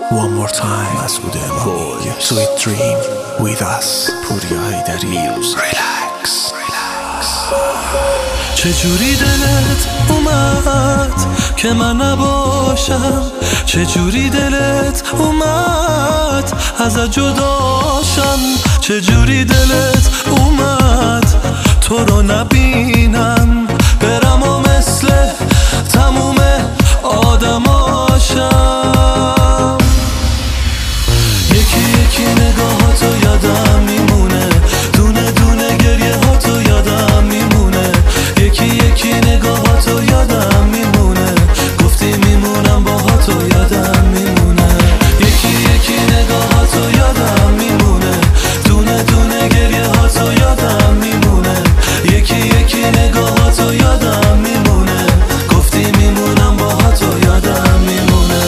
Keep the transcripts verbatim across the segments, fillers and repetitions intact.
One more time مسعود امامی Sweet dream with us پوریا حیدری Relax چجوری دلت اومد که من نباشم، چجوری دلت اومد ازت جداشم، چجوری دلت اومد تو رو نبینم برم و مثل تموم آدماشم. یکی یکی نگاهاتو یادم میمونه، دونه دونه گریه هاتو یادم میمونه، یکی یکی نگاهاتو یادم میمونه، گفتی میمونم باهاتو یادم میمونه، یکی یکی نگاهاتو یادم میمونه، دونه دونه گریه هاتو یادم میمونه، یکی یکی نگاهاتو یادم میمونه، گفتی میمونم باهاتو یادم میمونه.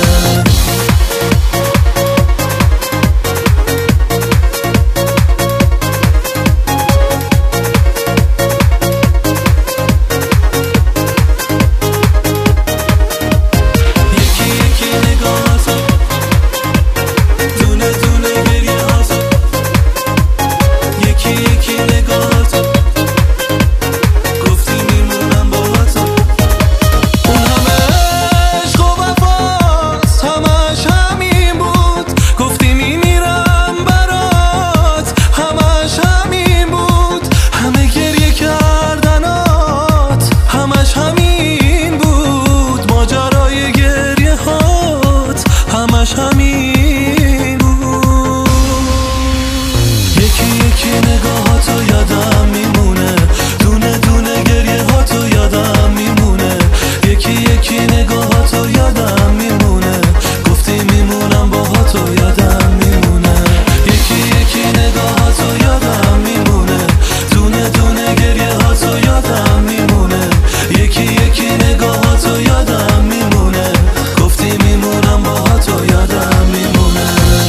همین بود. یکی یکی نگاهاتو یادم میمونه، دونه دونه گریه هاتو یادم میمونه، یکی یکی نگاهاتو یادم میمونه، گفتی میمونم باهاتو یادم میمونه، یکی یکی نگاهاتو یادم میمونه، دونه دونه گریه هاتو یادم میمونه، یکی یکی نگاهاتو یادم میمونه، گفتی میمونم باهاتو یادم میمونه.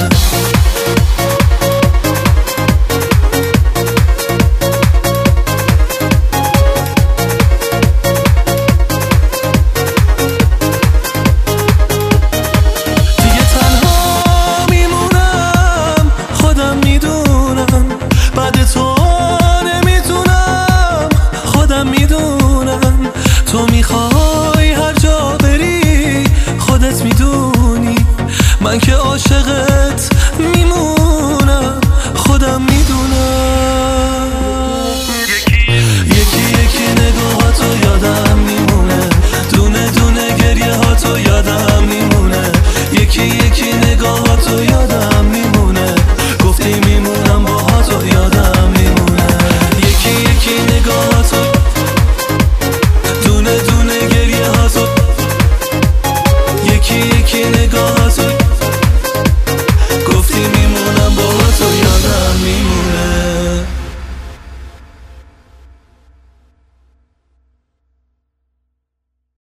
دیگه تنها میمونم، خودم میدونم، بعد تو نمیتونم، خودم میدونم، تو میخوای هر جا بری خودت میدونی، من که عاشقت میمونم، خودم میدونم، یکی یکی نگاهاتو یادم میمونه،